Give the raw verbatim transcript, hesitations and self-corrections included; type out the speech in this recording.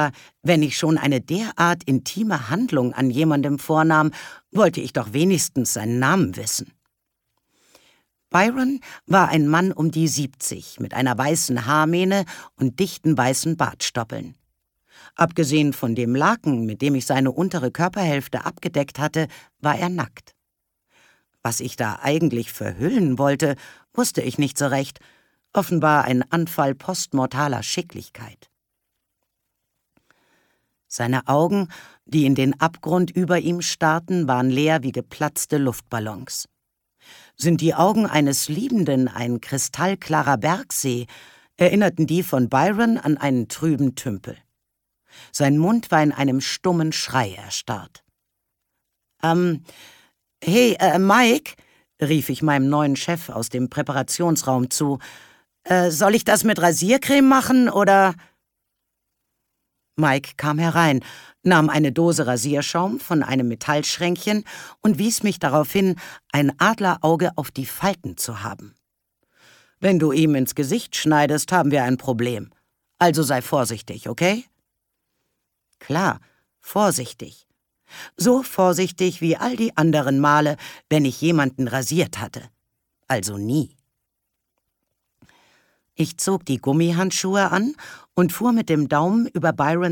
Wenn ich schon eine derart intime Handlung an jemandem vornahm, wollte ich doch wenigstens seinen Namen wissen. Byron war ein Mann um die siebzig, mit einer weißen Haarmähne und dichten weißen Bartstoppeln. Abgesehen von dem Laken, mit dem ich seine untere Körperhälfte abgedeckt hatte, war er nackt. Was ich da eigentlich verhüllen wollte, wusste ich nicht so recht. Offenbar ein Anfall postmortaler Schicklichkeit. Seine Augen, die in den Abgrund über ihm starrten, waren leer wie geplatzte Luftballons. Sind die Augen eines Liebenden ein kristallklarer Bergsee, erinnerten die von Byron an einen trüben Tümpel. Sein Mund war in einem stummen Schrei erstarrt. Ähm, hey, äh, Mike, rief ich meinem neuen Chef aus dem Präparationsraum zu, äh, soll ich das mit Rasiercreme machen, oder? Mike kam herein, nahm eine Dose Rasierschaum von einem Metallschränkchen und wies mich darauf hin, ein Adlerauge auf die Falten zu haben. »Wenn du ihm ins Gesicht schneidest, haben wir ein Problem. Also sei vorsichtig, okay?« Klar, vorsichtig. So vorsichtig wie all die anderen Male, wenn ich jemanden rasiert hatte. Also nie. Ich zog die Gummihandschuhe an und fuhr mit dem Daumen über Byron